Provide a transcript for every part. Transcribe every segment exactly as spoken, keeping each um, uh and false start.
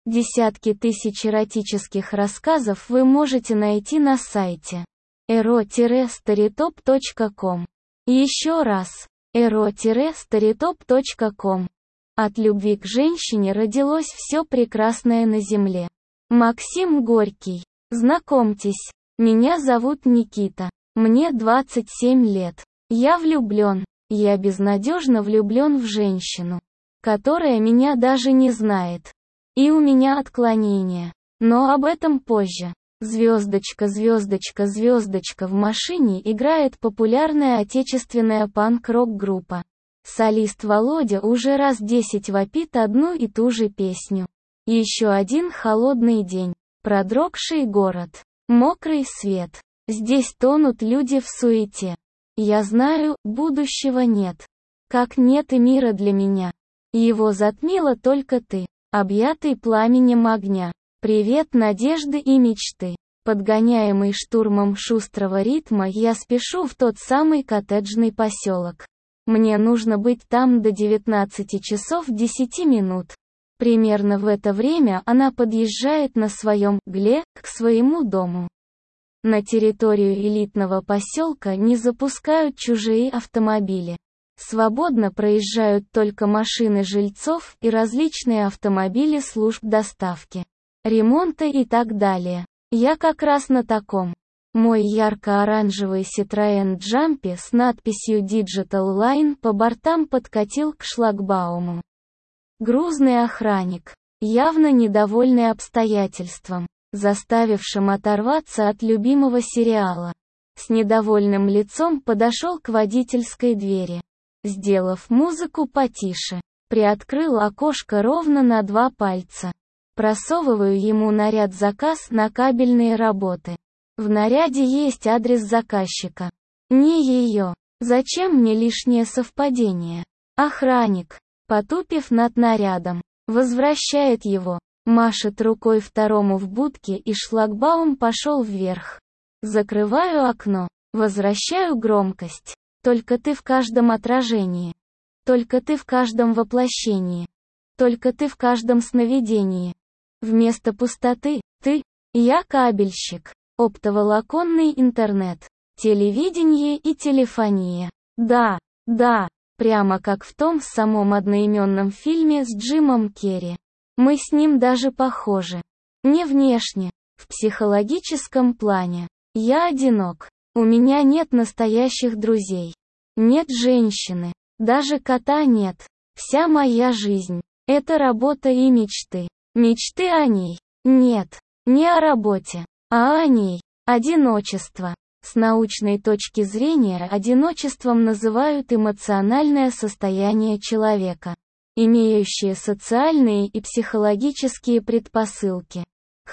Десятки тысяч эротических рассказов вы можете найти на сайте эро старитоп точка ком. Еще раз, эро старитоп точка ком. От любви к женщине родилось все прекрасное на земле. Максим Горький. Знакомьтесь, меня зовут Никита. Мне двадцать семь лет. Я влюблен. Я безнадежно влюблен в женщину, которая меня даже не знает. И у меня отклонение. Но об этом позже. Звездочка, звездочка, звездочка. В машине играет популярная отечественная панк-рок-группа. Солист Володя уже раз десять вопит одну и ту же песню. Еще один холодный день. Продрогший город. Мокрый свет. Здесь тонут люди в суете. Я знаю, будущего нет. Как нет и мира для меня. Его затмила только ты, объятый пламенем огня. Привет, надежды и мечты. Подгоняемый штурмом шустрого ритма, я спешу в тот самый коттеджный поселок. Мне нужно быть там до девятнадцати часов десяти минут. Примерно в это время она подъезжает на своем «Гле» к своему дому. На территорию элитного поселка не запускают чужие автомобили. Свободно проезжают только машины жильцов и различные автомобили служб доставки, ремонта и так далее. Я как раз на таком. Мой ярко-оранжевый Citroën Jumpy с надписью Digital Line по бортам подкатил к шлагбауму. Грузный охранник, явно недовольный обстоятельством, заставившим оторваться от любимого сериала, с недовольным лицом подошел к водительской двери. Сделав музыку потише, приоткрыл окошко ровно на два пальца. Просовываю ему наряд-заказ на кабельные работы. В наряде есть адрес заказчика. Не ее. Зачем мне лишнее совпадение? Охранник, потупив над нарядом, возвращает его, машет рукой второму в будке и шлагбаум пошел вверх. Закрываю окно, возвращаю громкость. Только ты в каждом отражении. Только ты в каждом воплощении. Только ты в каждом сновидении. Вместо пустоты, ты, я кабельщик, оптоволоконный интернет, телевидение и телефония. Да, да, прямо как в том самом одноименном фильме с Джимом Керри. Мы с ним даже похожи. Не внешне, в психологическом плане. Я одинок. У меня нет настоящих друзей. Нет женщины. Даже кота нет. Вся моя жизнь — это работа и мечты. Мечты о ней. Нет, не о работе, а о ней. Одиночество. С научной точки зрения одиночеством называют эмоциональное состояние человека, имеющее социальные и психологические предпосылки,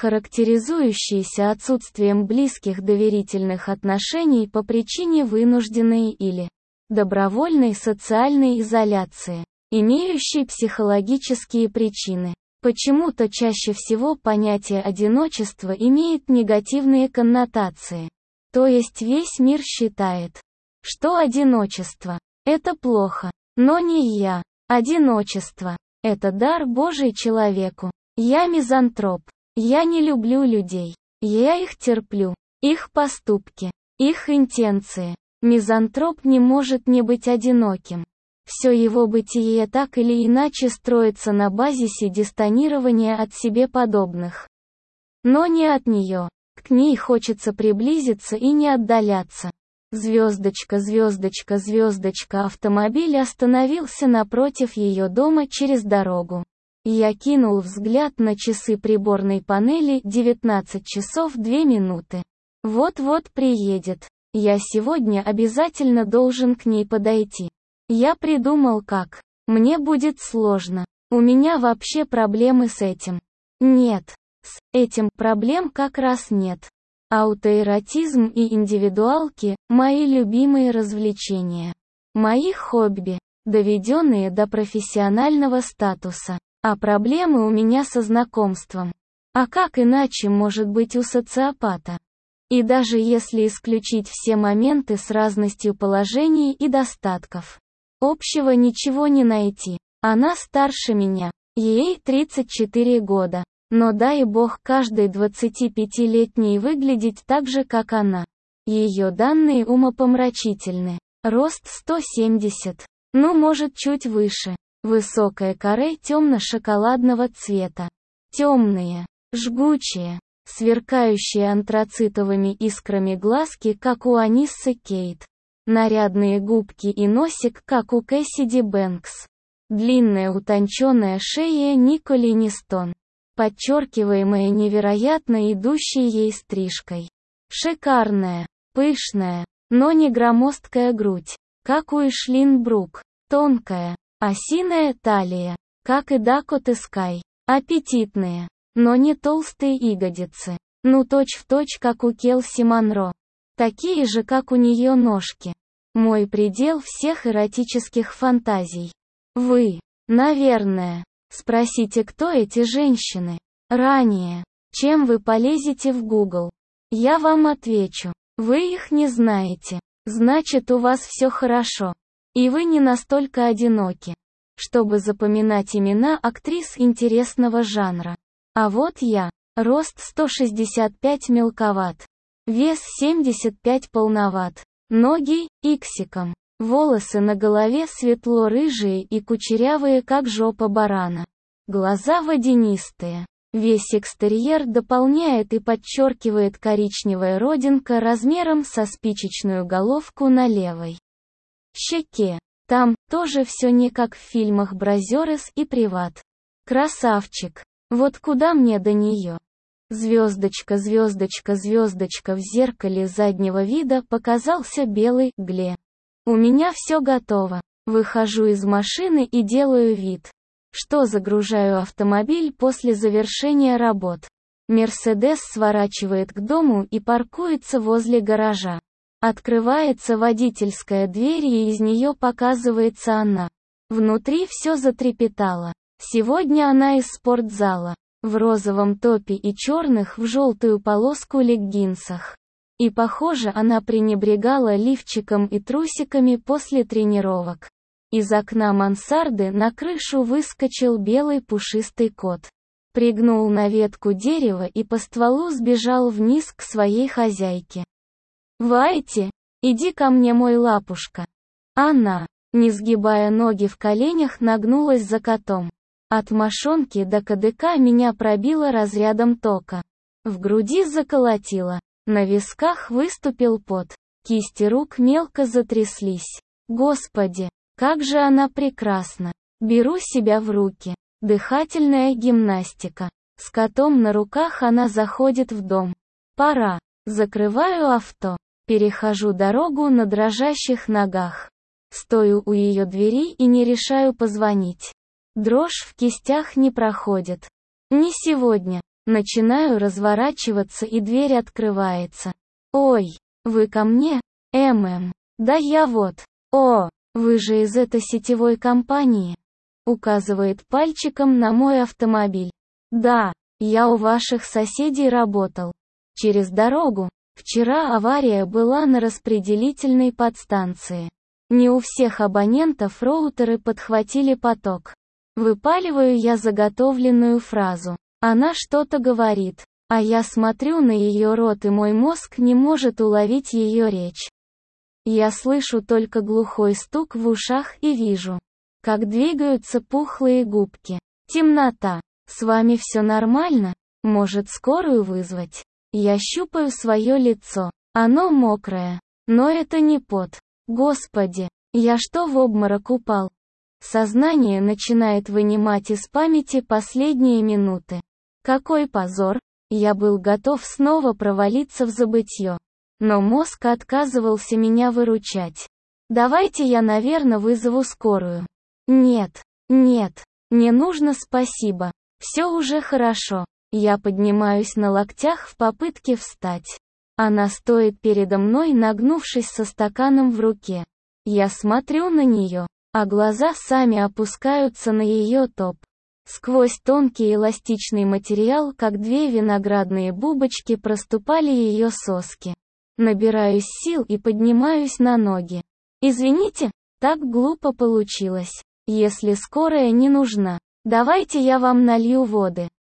характеризующиеся отсутствием близких доверительных отношений по причине вынужденной или добровольной социальной изоляции, имеющей психологические причины. Почему-то чаще всего понятие одиночества имеет негативные коннотации. То есть весь мир считает, что одиночество – это плохо, но не я. Одиночество – это дар Божий человеку. Я мизантроп. Я не люблю людей. Я их терплю. Их поступки. Их интенции. Мизантроп не может не быть одиноким. Все его бытие так или иначе строится на базисе дистанирования от себе подобных. Но не от нее. К ней хочется приблизиться и не отдаляться. Звездочка, звездочка, звездочка. Автомобиль остановился напротив ее дома через дорогу. Я кинул взгляд на часы приборной панели, девятнадцать часов две минуты. Вот-вот приедет. Я сегодня обязательно должен к ней подойти. Я придумал как. Мне будет сложно. У меня вообще проблемы с этим. Нет. С этим проблем как раз нет. Аутоэротизм и индивидуалки – мои любимые развлечения. Мои хобби, доведенные до профессионального статуса. А проблемы у меня со знакомством. А как иначе может быть у социопата? И даже если исключить все моменты с разностью положений и достатков, общего ничего не найти. Она старше меня. Ей тридцать четыре года. Но дай бог каждой двадцатипятилетней выглядеть так же, как она. Ее данные умопомрачительны. Рост сто семьдесят. Ну, может, чуть выше. Высокое каре темно-шоколадного цвета. Темные, жгучие, сверкающие антрацитовыми искрами глазки, как у Аниссы Кейт. Нарядные губки и носик, как у Кэссиди Бэнкс. Длинная утонченная шея Николи Нистон, подчеркиваемая невероятно идущей ей стрижкой. Шикарная, пышная, но не громоздкая грудь, как у Эшлин Брук. Тонкая, осиная талия, как и Дакоты Скай. Аппетитные, но не толстые ягодицы. Ну точь-в-точь, как у Келси Монро. Такие же, как у нее ножки. Мой предел всех эротических фантазий. Вы, наверное, спросите, кто эти женщины. Ранее, чем вы полезете в Google. Я вам отвечу. Вы их не знаете. Значит, у вас все хорошо. И вы не настолько одиноки, чтобы запоминать имена актрис интересного жанра. А вот я. Рост сто шестьдесят пять мелковат. Вес семьдесят пять полноват. Ноги – иксиком. Волосы на голове светло-рыжие и кучерявые, как жопа барана. Глаза водянистые. Весь экстерьер дополняет и подчеркивает коричневая родинка размером со спичечную головку на левой щеке. Там тоже все не как в фильмах Бразерес и Приват. Красавчик. Вот куда мне до нее? Звездочка, звездочка, звездочка. В зеркале заднего вида показался белый гле. У меня все готово. Выхожу из машины и делаю вид, что загружаю автомобиль после завершения работ. Мерседес сворачивает к дому и паркуется возле гаража. Открывается водительская дверь, и из нее показывается она. Внутри все затрепетало. Сегодня она из спортзала. В розовом топе и черных в желтую полоску леггинсах. И похоже, она пренебрегала лифчиком и трусиками после тренировок. Из окна мансарды на крышу выскочил белый пушистый кот. Пригнул на ветку дерева и по стволу сбежал вниз к своей хозяйке. «Вайте, иди ко мне, мой лапушка». Она, не сгибая ноги в коленях, нагнулась за котом. От мошонки до кадыка меня пробило разрядом тока. В груди заколотило. На висках выступил пот. Кисти рук мелко затряслись. Господи, как же она прекрасна. Беру себя в руки. Дыхательная гимнастика. С котом на руках она заходит в дом. Пора. Закрываю авто. Перехожу дорогу на дрожащих ногах. Стою у ее двери и не решаю позвонить. Дрожь в кистях не проходит. Не сегодня. Начинаю разворачиваться, и дверь открывается. «Ой, вы ко мне? ММ. Да я вот. О, вы же из этой сетевой компании?» Указывает пальчиком на мой автомобиль. «Да, я у ваших соседей работал. Через дорогу. Вчера авария была на распределительной подстанции. Не у всех абонентов роутеры подхватили поток». Выпаливаю я заготовленную фразу. Она что-то говорит, а я смотрю на ее рот, и мой мозг не может уловить ее речь. Я слышу только глухой стук в ушах и вижу, как двигаются пухлые губки. Темнота. «С вами все нормально? Может, скорую вызвать?» Я щупаю свое лицо. Оно мокрое. Но это не пот. Господи, я что, в обморок упал? Сознание начинает вынимать из памяти последние минуты. Какой позор! Я был готов снова провалиться в забытье. Но мозг отказывался меня выручать. «Давайте я, наверное, вызову скорую». «Нет, нет, не нужно, спасибо. Все уже хорошо». Я поднимаюсь на локтях в попытке встать. Она стоит передо мной, нагнувшись со стаканом в руке. Я смотрю на нее, а глаза сами опускаются на ее топ. Сквозь тонкий эластичный материал, как две виноградные бубочки, проступали ее соски. Набираюсь сил и поднимаюсь на ноги. «Извините, так глупо получилось. Если скорая не нужна, давайте я вам налью воды».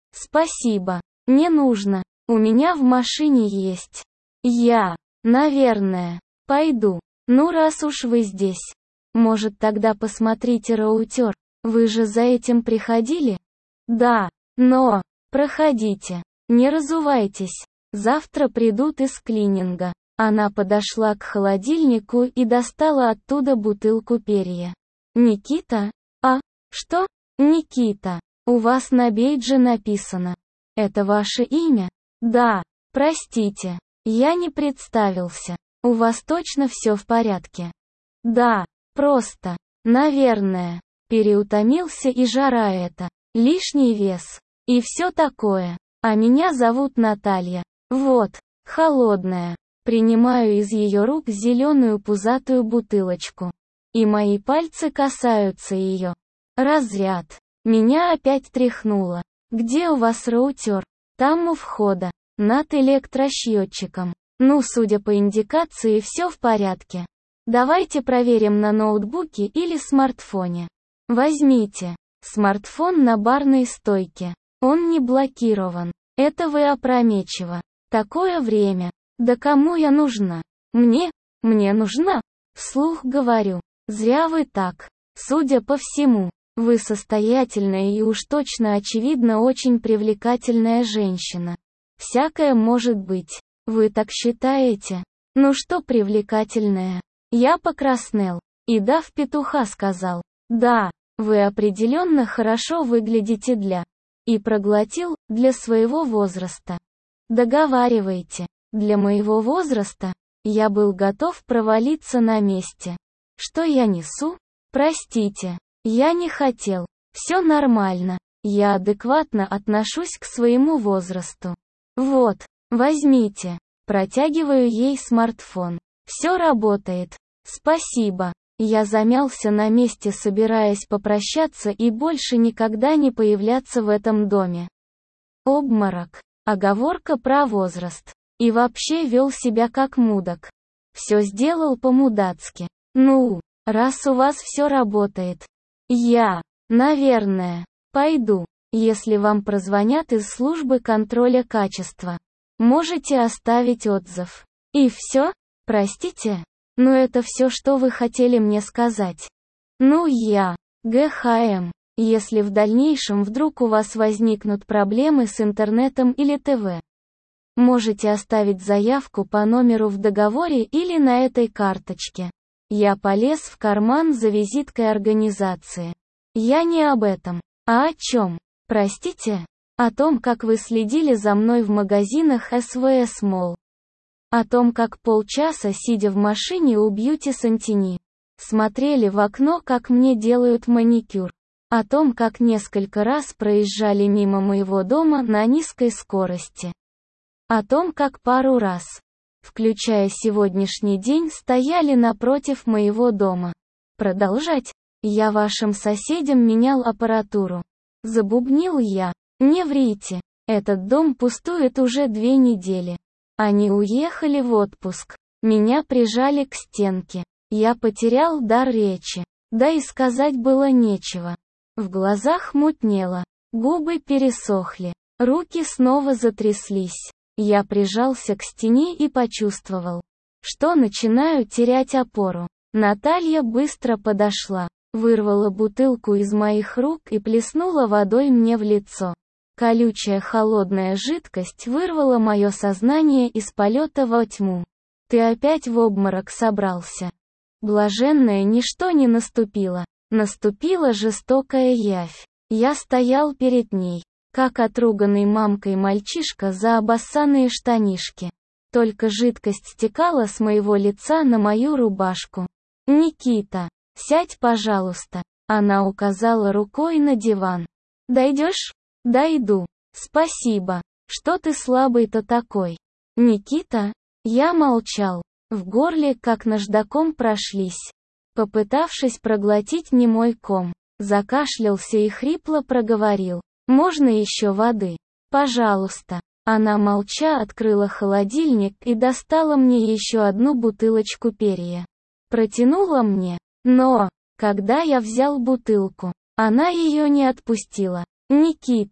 Спасибо. Не нужно. У меня в машине есть. Я, наверное, пойду. Ну раз уж вы здесь. Может тогда посмотрите роутер. Вы же за этим приходили? Да. Но, проходите. Не разувайтесь. Завтра придут из клининга. Она подошла к холодильнику и достала оттуда бутылку перья. Никита? А? Что? Никита. У вас на бейдже написано. Это ваше имя? Да. Простите. Я не представился. У вас точно все в порядке? Да. Просто. Наверное. Переутомился и жара это. Лишний вес. И все такое. А меня зовут Наталья. Вот. Холодная. Принимаю из ее рук зеленую пузатую бутылочку. И мои пальцы касаются ее. Разряд. Меня опять тряхнуло. Где у вас роутер? Там у входа. Над электросчетчиком. Ну, судя по индикации, все в порядке. Давайте проверим на ноутбуке или смартфоне. Возьмите. Смартфон на барной стойке. Он не блокирован. Это вы опрометчиво. Такое время. Да кому я нужна? Мне? Мне нужна? Вслух говорю. Зря вы так. Судя по всему, вы состоятельная и уж точно очевидно очень привлекательная женщина. Всякое может быть. Вы так считаете? Ну что привлекательная? Я покраснел. И дав петуха сказал. Да, вы определенно хорошо выглядите для. И проглотил, для своего возраста. Договаривайте. Для моего возраста, я был готов провалиться на месте. Что я несу? Простите. Я не хотел. Все нормально. Я адекватно отношусь к своему возрасту. Вот, возьмите. Протягиваю ей смартфон. Все работает. Спасибо. Я замялся на месте, собираясь попрощаться и больше никогда не появляться в этом доме. Обморок. Оговорка про возраст. И вообще вел себя как мудак. Все сделал по-мудацки. Ну, раз у вас все работает. Я, наверное, пойду. Если вам прозвонят из службы контроля качества, можете оставить отзыв. И все? Простите? Но это все, что вы хотели мне сказать. Ну я, ГХМ. Если в дальнейшем вдруг у вас возникнут проблемы с интернетом или ТВ, можете оставить заявку по номеру в договоре или на этой карточке. Я полез в карман за визиткой организации. Я не об этом. А о чем? Простите? О том, как вы следили за мной в магазинах эс вэ эс Mall. О том, как полчаса, сидя в машине у Бьюти Сантини, смотрели в окно, как мне делают маникюр. О том, как несколько раз проезжали мимо моего дома на низкой скорости. О том, как пару раз, включая сегодняшний день, стояли напротив моего дома. Продолжать? Я вашим соседям менял аппаратуру. Забубнил я. Не врите. Этот дом пустует уже две недели. Они уехали в отпуск. Меня прижали к стенке. Я потерял дар речи. Да и сказать было нечего. В глазах мутнело. Губы пересохли. Руки снова затряслись. Я прижался к стене и почувствовал, что начинаю терять опору. Наталья быстро подошла, вырвала бутылку из моих рук и плеснула водой мне в лицо. Колючая холодная жидкость вырвала мое сознание из полета во тьму. Ты опять в обморок собрался. Блаженное ничто не наступило. Наступила жестокая явь. Я стоял перед ней, как отруганный мамкой мальчишка за обоссанные штанишки. Только жидкость стекала с моего лица на мою рубашку. «Никита, сядь, пожалуйста». Она указала рукой на диван. «Дойдешь?» «Дойду. Спасибо. Что ты слабый-то такой?» «Никита?» Я молчал. В горле как наждаком прошлись. Попытавшись проглотить немой ком, закашлялся и хрипло проговорил. «Можно еще воды? Пожалуйста». Она молча открыла холодильник и достала мне еще одну бутылочку перья. Протянула мне. Но, когда я взял бутылку, она ее не отпустила. «Никита,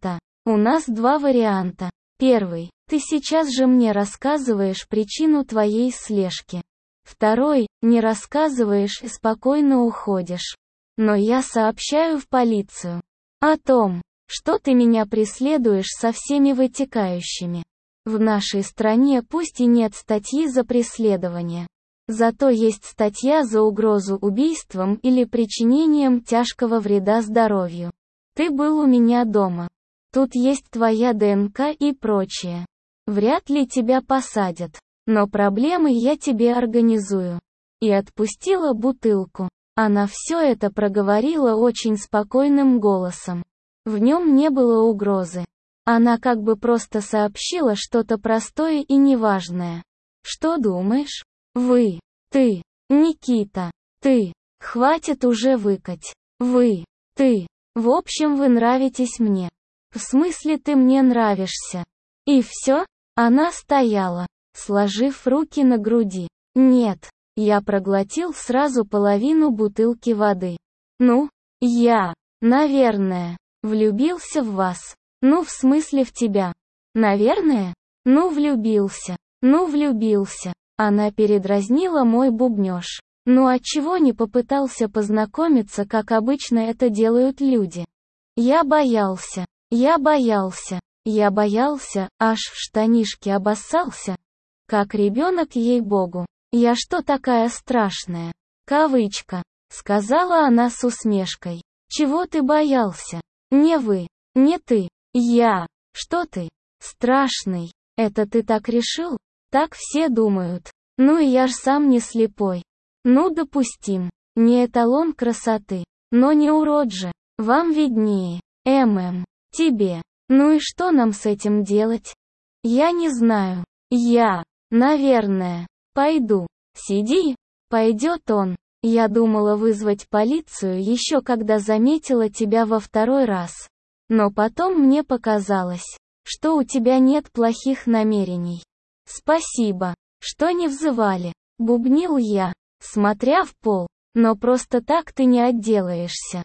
У нас два варианта. Первый. Ты сейчас же мне рассказываешь причину твоей слежки. Второй. Не рассказываешь и спокойно уходишь. Но я сообщаю в полицию о том, что ты меня преследуешь со всеми вытекающими. В нашей стране пусть и нет статьи за преследование. Зато есть статья за угрозу убийством или причинением тяжкого вреда здоровью. Ты был у меня дома. Тут есть твоя ДНК и прочее. Вряд ли тебя посадят. Но проблемы я тебе организую. И отпустила бутылку. Она все это проговорила очень спокойным голосом. В нем не было угрозы. Она как бы просто сообщила что-то простое и неважное. Что думаешь? Вы. Ты. Никита. Ты. Хватит уже выкать. Вы. Ты. В общем, вы нравитесь мне. В смысле, ты мне нравишься. И все? Она стояла, сложив руки на груди. Нет. Я проглотил сразу половину бутылки воды. Ну, я, наверное, влюбился в вас. Ну, в смысле в тебя. Наверное? Ну, влюбился. Ну, влюбился. Она передразнила мой бубнёж. Ну а чего не попытался познакомиться, как обычно это делают люди? Я боялся. Я боялся. Я боялся, аж в штанишки обоссался. Как ребенок, ей-богу. Я что такая страшная? Кавычка. Сказала она с усмешкой. Чего ты боялся? Не вы. Не ты. Я. Что ты? Страшный. Это ты так решил? Так все думают. Ну и я ж сам не слепой. Ну допустим. Не эталон красоты. Но не урод же. Вам виднее. ММ. Тебе. Ну и что нам с этим делать? Я не знаю. Я. Наверное. Пойду. Сиди. Пойдет он. Я думала вызвать полицию еще когда заметила тебя во второй раз. Но потом мне показалось, что у тебя нет плохих намерений. Спасибо, что не взывали. Бубнил я, смотря в пол. Но просто так ты не отделаешься.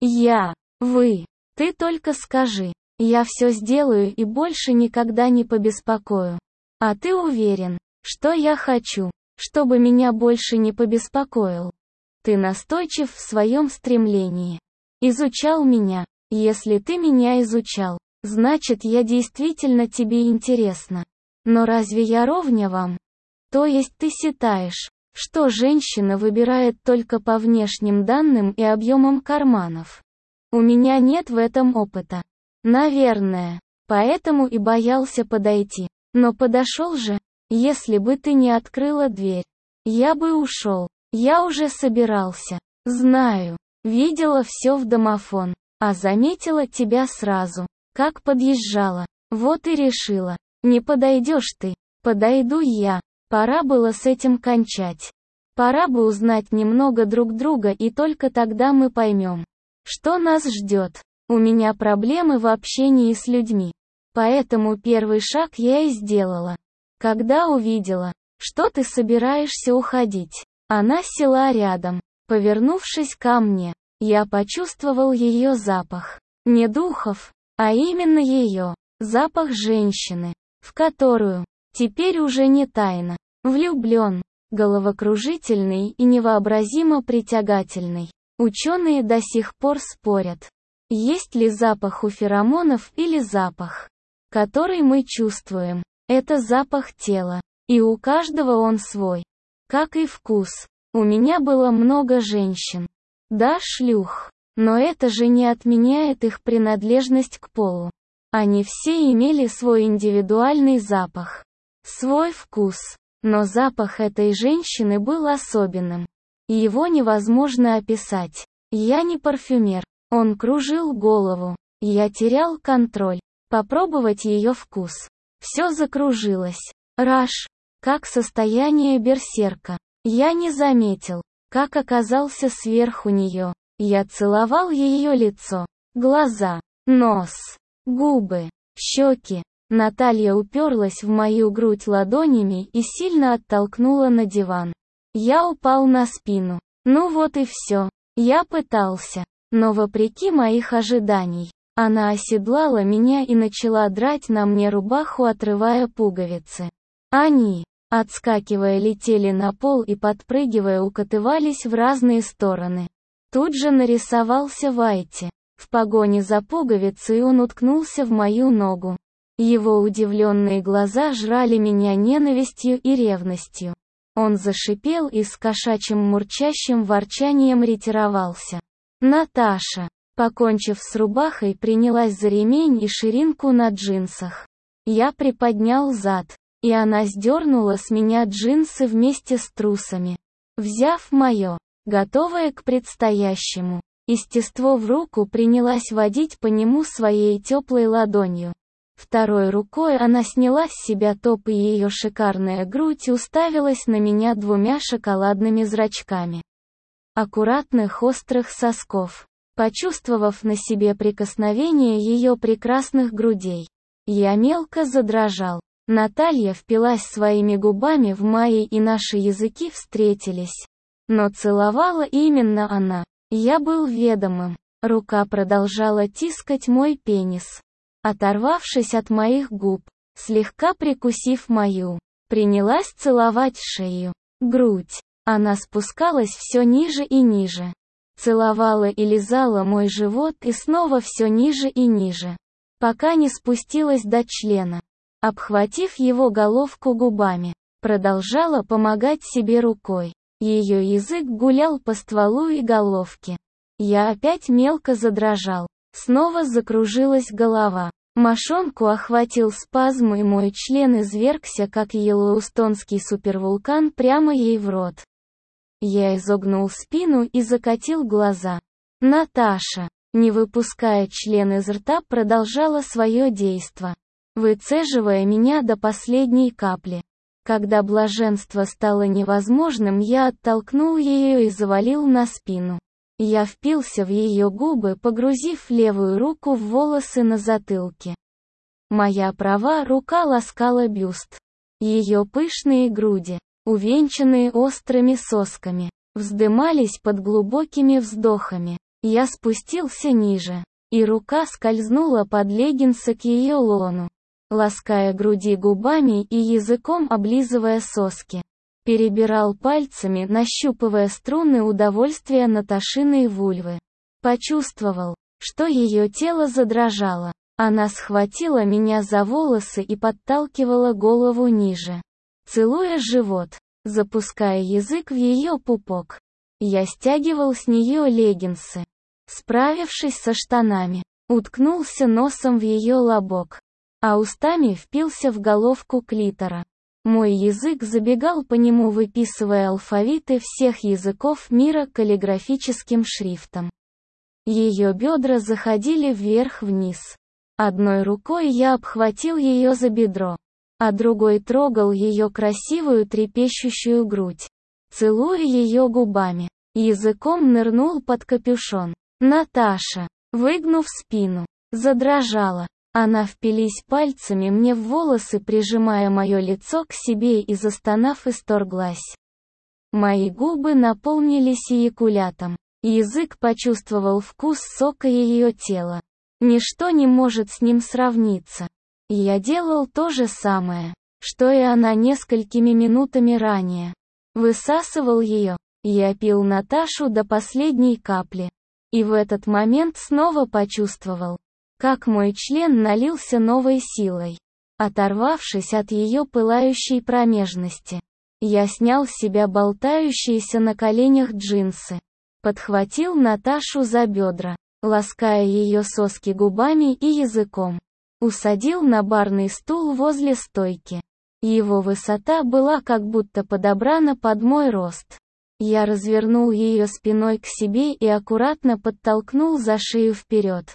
Я. Вы. Ты только скажи. Я все сделаю и больше никогда не побеспокою. А ты уверен, что я хочу, чтобы меня больше не побеспокоил? Ты настойчив в своем стремлении. Изучал меня. Если ты меня изучал, значит я действительно тебе интересна. Но разве я ровня вам? То есть ты считаешь, что женщина выбирает только по внешним данным и объемам карманов? У меня нет в этом опыта. Наверное. Поэтому и боялся подойти. Но подошел же. Если бы ты не открыла дверь, я бы ушел. Я уже собирался. Знаю. Видела все в домофон. А заметила тебя сразу, как подъезжала. Вот и решила. Не подойдешь ты. Подойду я. Пора было с этим кончать. Пора бы узнать немного друг друга, и только тогда мы поймем, что нас ждет. У меня проблемы в общении с людьми. Поэтому первый шаг я и сделала. Когда увидела, что ты собираешься уходить, она села рядом, повернувшись ко мне. Я почувствовал ее запах. Не духов, а именно ее. Запах женщины, в которую, теперь уже не тайна, влюблен, головокружительный и невообразимо притягательный. Ученые до сих пор спорят, есть ли запах у феромонов или запах, который мы чувствуем. Это запах тела, и у каждого он свой. Как и вкус. У меня было много женщин. Да, шлюх. Но это же не отменяет их принадлежность к полу. Они все имели свой индивидуальный запах. Свой вкус. Но запах этой женщины был особенным. Его невозможно описать. Я не парфюмер. Он кружил голову. Я терял контроль. Попробовать ее вкус. Все закружилось. Раш. Как состояние берсерка. Я не заметил, как оказался сверху нее. Я целовал ее лицо, глаза, нос, губы, щеки. Наталья уперлась в мою грудь ладонями и сильно оттолкнула на диван. Я упал на спину. Ну вот и все. Я пытался, но вопреки моих ожиданий, Она оседлала меня и начала драть на мне рубаху, отрывая пуговицы. Они, отскакивая, летели на пол и, подпрыгивая, укатывались в разные стороны. Тут же нарисовался Вайти. В погоне за пуговицей он уткнулся в мою ногу. Его удивленные глаза жрали меня ненавистью и ревностью. Он зашипел и с кошачьим мурчащим ворчанием ретировался. Наташа, покончив с рубахой, принялась за ремень и ширинку на джинсах. Я приподнял зад, и она сдернула с меня джинсы вместе с трусами. Взяв мое, готовое к предстоящему, естество в руку, принялась водить по нему своей теплой ладонью. Второй рукой она сняла с себя топ, и ее шикарная грудь уставилась на меня двумя шоколадными зрачками аккуратных острых сосков. Почувствовав на себе прикосновение ее прекрасных грудей, я мелко задрожал. Наталья впилась своими губами в мои, и наши языки встретились. Но целовала именно она. Я был ведомым. Рука продолжала тискать мой пенис. Оторвавшись от моих губ, слегка прикусив мою, принялась целовать шею, грудь. Она спускалась все ниже и ниже. Целовала и лизала мой живот и снова все ниже и ниже, пока не спустилась до члена. Обхватив его головку губами, продолжала помогать себе рукой. Ее язык гулял по стволу и головке. Я опять мелко задрожал. Снова закружилась голова. Мошонку охватил спазм, и мой член извергся, как йеллоустонский супервулкан, прямо ей в рот. Я изогнул спину и закатил глаза. Наташа, не выпуская член из рта, продолжала свое действо, выцеживая меня до последней капли. Когда блаженство стало невозможным, я оттолкнул ее и завалил на спину. Я впился в ее губы, погрузив левую руку в волосы на затылке. Моя правая рука ласкала бюст. Ее пышные груди, увенчанные острыми сосками, вздымались под глубокими вздохами. Я спустился ниже, и рука скользнула под леггинсы к ее лону, лаская груди губами и языком облизывая соски. Перебирал пальцами, нащупывая струны удовольствия Наташиной вульвы. Почувствовал, что ее тело задрожало. Она схватила меня за волосы и подталкивала голову ниже, целуя живот, запуская язык в ее пупок. Я стягивал с нее леггинсы. Справившись со штанами, уткнулся носом в ее лобок, а устами впился в головку клитора. Мой язык забегал по нему, выписывая алфавиты всех языков мира каллиграфическим шрифтом. Ее бедра заходили вверх-вниз. Одной рукой я обхватил ее за бедро, а другой трогал ее красивую трепещущую грудь, целуя ее губами. Языком нырнул под капюшон. Наташа, выгнув спину, задрожала. Она впились пальцами мне в волосы, прижимая мое лицо к себе, и, застонав, исторглась. Мои губы наполнились эякулятом. Язык почувствовал вкус сока ее тела. Ничто не может с ним сравниться. Я делал то же самое, что и она несколькими минутами ранее. Высасывал ее. Я пил Наташу до последней капли. И в этот момент снова почувствовал, как мой член налился новой силой. Оторвавшись от ее пылающей промежности, я снял с себя болтающиеся на коленях джинсы. Подхватил Наташу за бедра, лаская ее соски губами и языком. Усадил на барный стул возле стойки. Его высота была как будто подобрана под мой рост. Я развернул ее спиной к себе и аккуратно подтолкнул за шею вперед.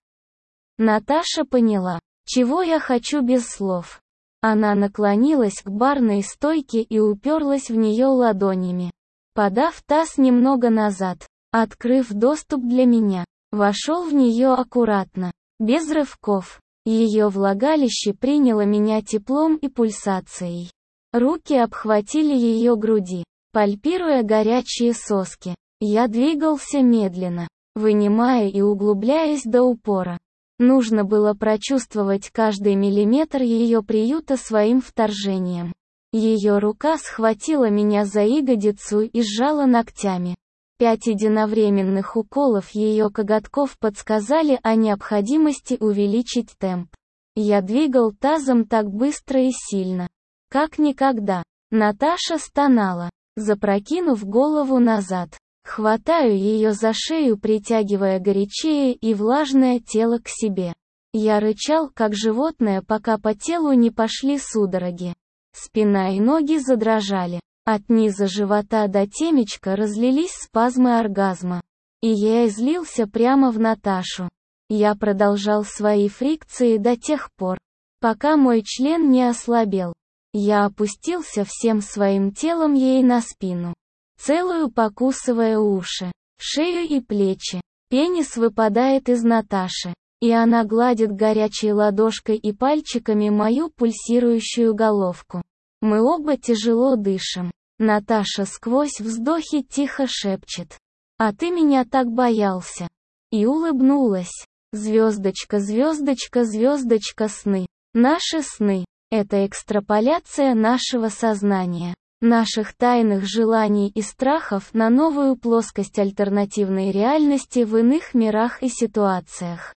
Наташа поняла, чего я хочу без слов. Она наклонилась к барной стойке и уперлась в нее ладонями, подав таз немного назад, открыв доступ для меня. Вошел в нее аккуратно, без рывков. Ее влагалище приняло меня теплом и пульсацией. Руки обхватили ее груди, пальпируя горячие соски. Я двигался медленно, вынимая и углубляясь до упора. Нужно было прочувствовать каждый миллиметр ее приюта своим вторжением. Ее рука схватила меня за ягодицу и сжала ногтями. Пять единовременных уколов ее коготков подсказали о необходимости увеличить темп. Я двигал тазом так быстро и сильно, как никогда. Наташа стонала, запрокинув голову назад. Хватаю ее за шею, притягивая горячее и влажное тело к себе. Я рычал, как животное, пока по телу не пошли судороги. Спина и ноги задрожали. От низа живота до темечка разлились спазмы оргазма. И я излился прямо в Наташу. Я продолжал свои фрикции до тех пор, пока мой член не ослабел. Я опустился всем своим телом ей на спину, целую покусывая уши, шею и плечи. Пенис выпадает из Наташи, и она гладит горячей ладошкой и пальчиками мою пульсирующую головку. Мы оба тяжело дышим. Наташа сквозь вздохи тихо шепчет: «А ты меня так боялся». И улыбнулась. Звездочка, звездочка, звездочка, сны. Наши сны — это экстраполяция нашего сознания, наших тайных желаний и страхов на новую плоскость альтернативной реальности в иных мирах и ситуациях.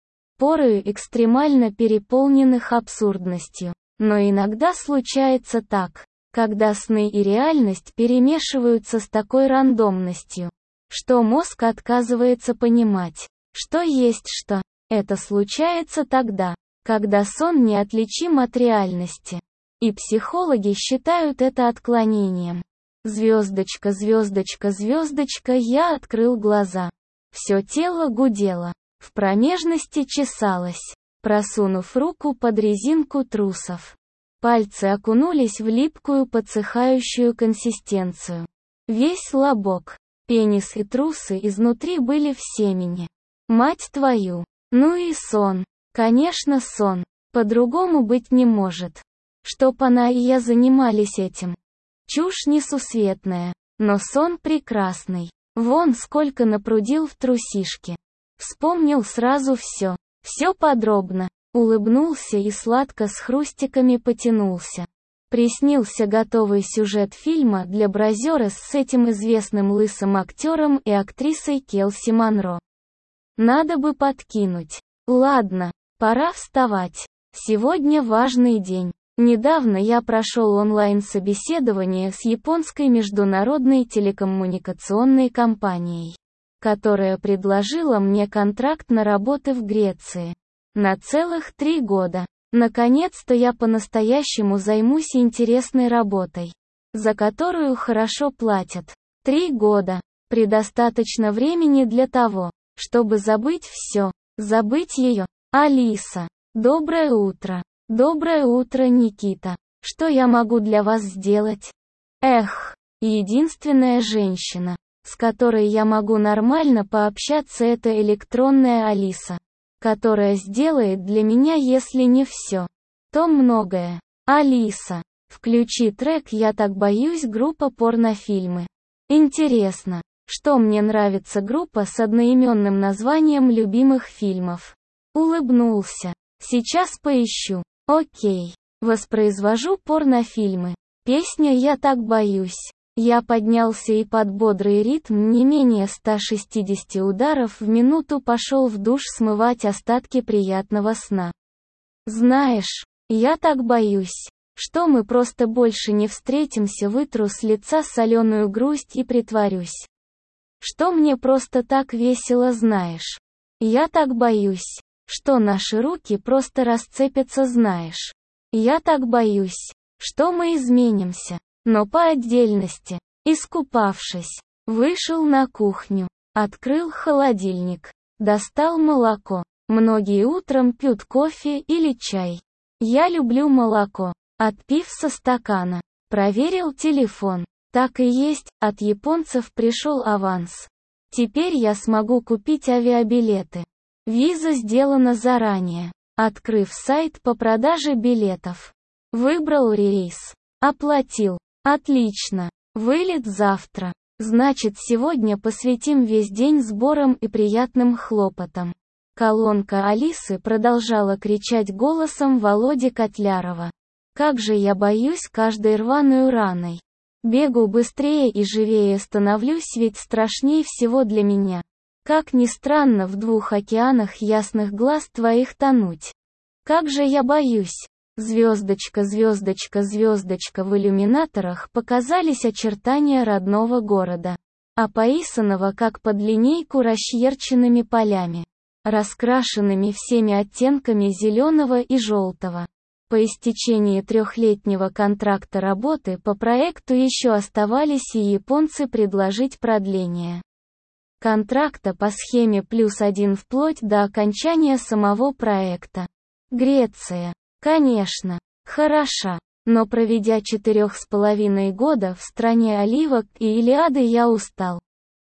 Порою экстремально переполненных абсурдностью. Но иногда случается так, когда сны и реальность перемешиваются с такой рандомностью, что мозг отказывается понимать, что есть что. Это случается тогда, когда сон неотличим от реальности. И психологи считают это отклонением. Звездочка, звездочка, звездочка, я открыл глаза. Все тело гудело, в промежности чесалось, просунув руку под резинку трусов. Пальцы окунулись в липкую подсыхающую консистенцию. Весь лобок, пенис и трусы изнутри были в семени. Мать твою! Ну и сон. Конечно, сон. По-другому быть не может. Чтоб она и я занимались этим. Чушь несусветная. Но сон прекрасный. Вон сколько напрудил в трусишке. Вспомнил сразу все. Все подробно. Улыбнулся и сладко с хрустиками потянулся. Приснился готовый сюжет фильма для Бразерс с этим известным лысым актером и актрисой Келси Монро. Надо бы подкинуть. Ладно, пора вставать. Сегодня важный день. Недавно я прошел онлайн-собеседование с японской международной телекоммуникационной компанией, которая предложила мне контракт на работу в Греции. На целых три года. Наконец-то я по-настоящему займусь интересной работой, за которую хорошо платят. Три года. Предостаточно времени для того, чтобы забыть все. Забыть ее. Алиса. Доброе утро. Доброе утро, Никита. Что я могу для вас сделать? Эх, единственная женщина, с которой я могу нормально пообщаться, это электронная Алиса, которая сделает для меня, если не все, то многое. Алиса, включи трек «Я так боюсь» группа порнофильмы. Интересно, что мне нравится группа с одноименным названием любимых фильмов. Улыбнулся. Сейчас поищу. Окей. Воспроизвожу порнофильмы. Песня «Я так боюсь». Я поднялся и под бодрый ритм не менее ста шестидесяти ударов в минуту пошел в душ смывать остатки приятного сна. Знаешь, я так боюсь, что мы просто больше не встретимся, вытру с лица соленую грусть и притворюсь, что мне просто так весело, знаешь. Я так боюсь, что наши руки просто расцепятся, знаешь. Я так боюсь, что мы изменимся. Но по отдельности. Искупавшись, вышел на кухню, открыл холодильник, достал молоко. Многие утром пьют кофе или чай. Я люблю молоко. Отпив со стакана, проверил телефон. Так и есть, от японцев пришел аванс. Теперь я смогу купить авиабилеты. Виза сделана заранее. Открыв сайт по продаже билетов, выбрал рейс, оплатил. Отлично. Вылет завтра. Значит, сегодня посвятим весь день сборам и приятным хлопотам. Колонка Алисы продолжала кричать голосом Володи Котлярова. Как же я боюсь каждой рваной раной. Бегу быстрее и живее становлюсь, ведь страшней всего для меня. Как ни странно, в двух океанах ясных глаз твоих тонуть. Как же я боюсь. Звездочка, звездочка, звездочка, в иллюминаторах показались очертания родного города. Опоисанного как под линейку расчерченными полями, раскрашенными всеми оттенками зеленого и желтого. По истечении трехлетнего контракта работы по проекту еще оставались и японцы предложить продление контракта по схеме плюс один вплоть до окончания самого проекта. Греция, конечно, хороша, но проведя четырех с половиной года в стране оливок и Илиады, я устал.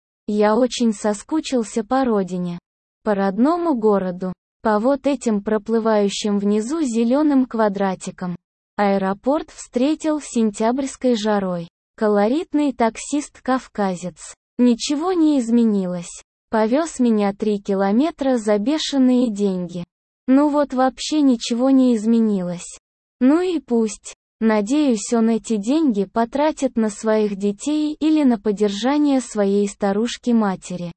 Я очень соскучился по родине, по родному городу, по вот этим проплывающим внизу зеленым квадратикам. Аэропорт встретил сентябрьской жарой. Колоритный таксист-кавказец. Ничего не изменилось. Повез меня три километра за бешеные деньги. Ну вот вообще ничего не изменилось. Ну и пусть. Надеюсь, он эти деньги потратит на своих детей или на поддержание своей старушки-матери.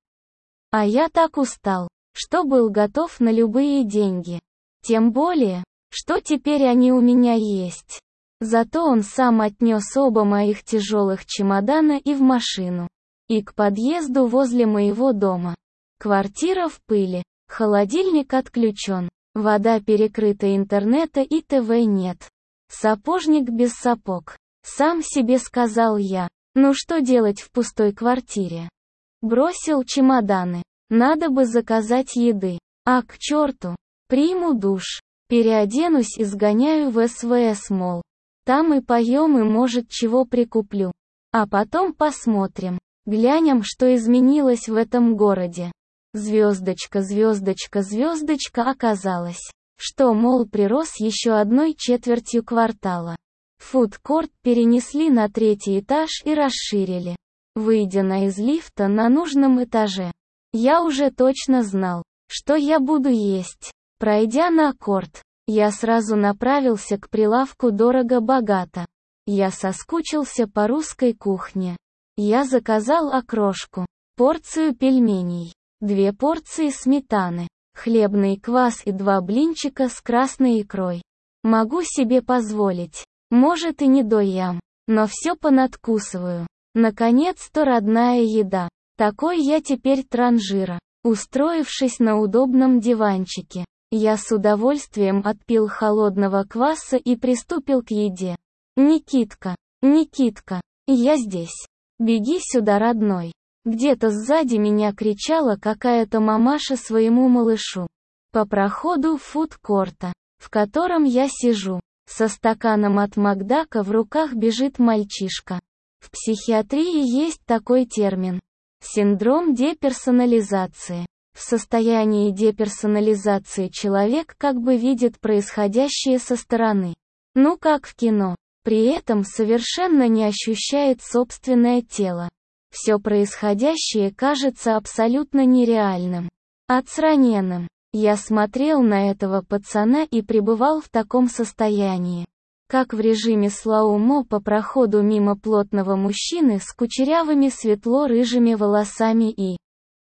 А я так устал, что был готов на любые деньги. Тем более, что теперь они у меня есть. Зато он сам отнес оба моих тяжелых чемодана и в машину. И к подъезду возле моего дома. Квартира в пыли, холодильник отключен, вода перекрыта, интернета и ТВ нет. Сапожник без сапог. Сам себе сказал я. Ну что делать в пустой квартире? Бросил чемоданы. Надо бы заказать еды. А к черту. Приму душ. Переоденусь и сгоняю в СВС Молл. Там и поем, и может чего прикуплю. А потом посмотрим. Глянем, что изменилось в этом городе. Звездочка, звездочка, звездочка, оказалось, что Молл прирос еще одной четвертью квартала. Фудкорт перенесли на третий этаж и расширили. Выйдя на из лифта на нужном этаже, я уже точно знал, что я буду есть. Пройдя на корт, я сразу направился к прилавку «Дорого-богато». Я соскучился по русской кухне. Я заказал окрошку, порцию пельменей, две порции сметаны, хлебный квас и два блинчика с красной икрой. Могу себе позволить. Может и не доям, но все понадкусываю. Наконец-то родная еда. Такой я теперь транжира. Устроившись на удобном диванчике, я с удовольствием отпил холодного кваса и приступил к еде. Никитка, Никитка, я здесь. Беги сюда, родной. Где-то сзади меня кричала какая-то мамаша своему малышу. По проходу фудкорта, в котором я сижу, со стаканом от Макдака в руках бежит мальчишка. В психиатрии есть такой термин. Синдром деперсонализации. В состоянии деперсонализации человек как бы видит происходящее со стороны. Ну как в кино. При этом совершенно не ощущает собственное тело. Все происходящее кажется абсолютно нереальным. Отсраненным. Я смотрел на этого пацана и пребывал в таком состоянии. Как в режиме слоумо по проходу мимо плотного мужчины с кучерявыми светло-рыжими волосами и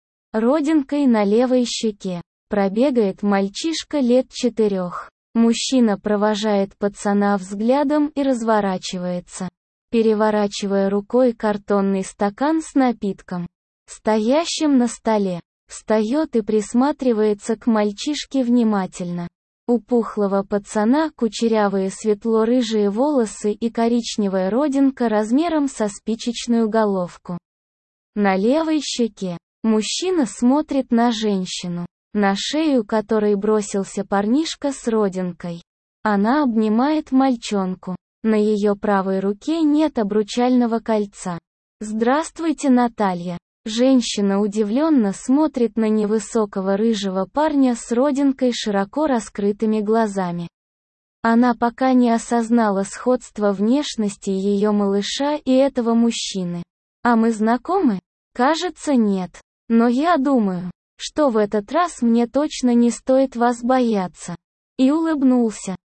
родинкой на левой щеке. Пробегает мальчишка лет четырех. Мужчина провожает пацана взглядом и разворачивается, переворачивая рукой картонный стакан с напитком, стоящим на столе. Встает и присматривается к мальчишке внимательно. У пухлого пацана кучерявые светло-рыжие волосы и коричневая родинка размером со спичечную головку. На левой щеке мужчина смотрит на женщину, на шею которой бросился парнишка с родинкой. Она обнимает мальчонку. На ее правой руке нет обручального кольца. «Здравствуйте, Наталья». Женщина удивленно смотрит на невысокого рыжего парня с родинкой широко раскрытыми глазами. Она пока не осознала сходства внешности ее малыша и этого мужчины. «А мы знакомы?» «Кажется, нет. Но я думаю, что в этот раз мне точно не стоит вас бояться. И улыбнулся.